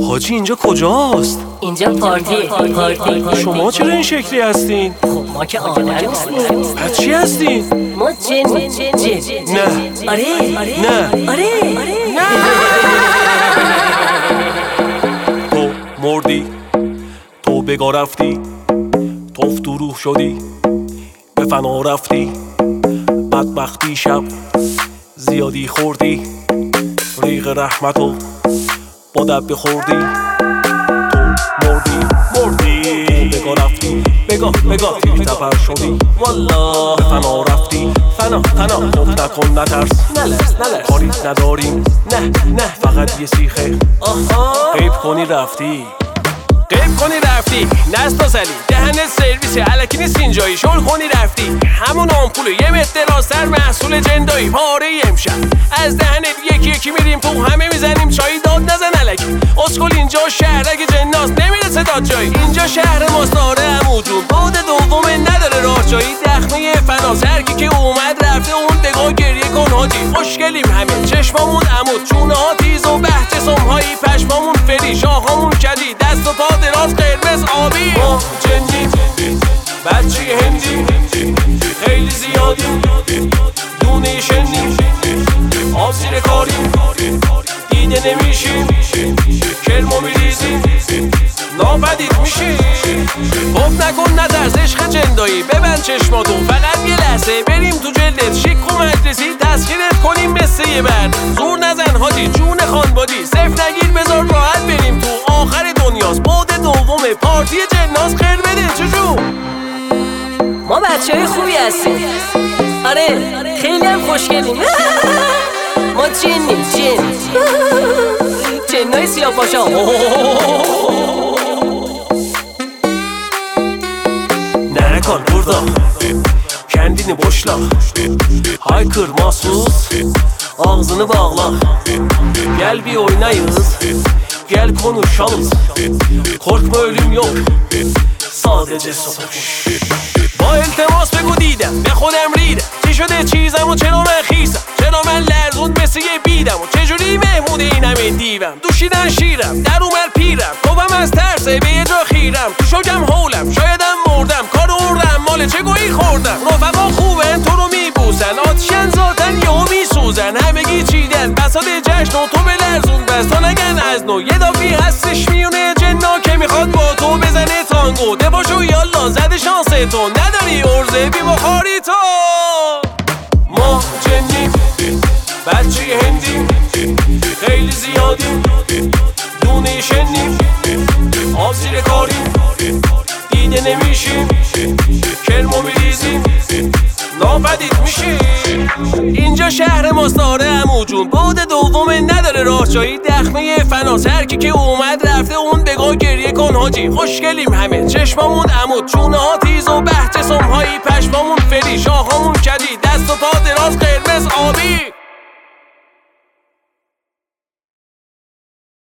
حاجی اینجا کجاست؟ اینجا پارتی. شما چرا این شکلی هستین؟ خب ما که آدم نیستیم. پس چی هستین؟ ما جن. نه. آره. نه. آره. تو مردی، تو بگا رفتی، توف تو روح شدی، به فنا رفتی، بدبختی شب زیادی خوردی، ریغ رحمتو با دب خوردی. تو مردی، بگا رفتی، بگا تیر تپر شدی، والا به فنا رفتی، فنا خوف نکن نترس، نلرس کاریت نداریم، نه فقط یه سیخه غیب کنی رفتی، نستا سلی دهنت سرویسه، علکی نیست اینجایی، شل کنی رفتی، همون آمپوله یه متر راستر محصول جندایی، پاره امشب از دهنت یکی میریم تو، همه میزنیم چایی، داد نزن علکی اسکل، اینجا شهر اگه جناس نمیرسه داد جایی، اینجا شهر ماست داره عمودون، بعد دومه نداره راه جایی، دخمه فناس هرکی که اومد رفته، اون بگاه گریه کن حاجی، خوشگلیم همه چشمامون عمود، چونه ها تیز و بهت سمهایی، پشمامون فری، شاخامون کدی، دست و پا دراز قرمز آبی، ما جنیم بچه هندیم، خیلی زیادیم دونه شنیم، آب زیر کاریم دیده نمیشیم، کرمو میریزیم ناپدید میشیم، خوب نکن نترس عشق جندایی، ببند چشماتو فقط یه لحظه، بریم تو جلدت شیک و مجلسی، تسخیرت کنیم مثل یه برد، زور نزن حاجی جون خانبادی، صف نگیر بذار راحت بریم تو، آخر دنیاست بعد دومه، پارتی جناس خیر بده چجور. ما بچه های خوبی هستیم. آره خیلی هم خوشگلیم. ما جنیم جنای سیاه پاشا. Nərəkal burada, kəndini boşla, haykır mahsus, ağzını bağla, gel bir oynayız, gel konuşalım, korkma ölüm yok, sadece sonuç. با التماس بگو دیدم به خودم ریدم، چی شده چیزم و چرا من خیسم، چرا من لرزون مثل یه بیدم و چجوری مهمون این همه دیوم، دوشیدن شیرم در اومد پیرم، توبم از ترسه به یه جا خیرم، تو شکم هولم شایدم مردم، کار اون رماله چه گویی خوردم، رفقا خوبن تو رو میبوسن، آتشن ذاتن یهو میسوزن، همگی چیدن بساط جشن و تو بلرزون بس تا نگن از نو، یه دافی هستش میونه جنا که میخواد با تو بزنه تانگو، دباشو یالا زده شانس تو، نداری ارزه بی بخاری تو. ما جنیم بچه هندیم، خیلی زیادیم دونه شنیم، آب زیر کاریم دیده نمیشیم، کرمو میریزیم ناپدید میشیم، اینجا شهر ماست داره عمو جون، بعد دومه نداره راه جایی، دخمه فناس هرکی که اومد رفته، اون بگاه گریه کن حاجی، خوشگلیم همه چشمامون عمود، چونه ها تیز و بهت سمهایی، پشمامون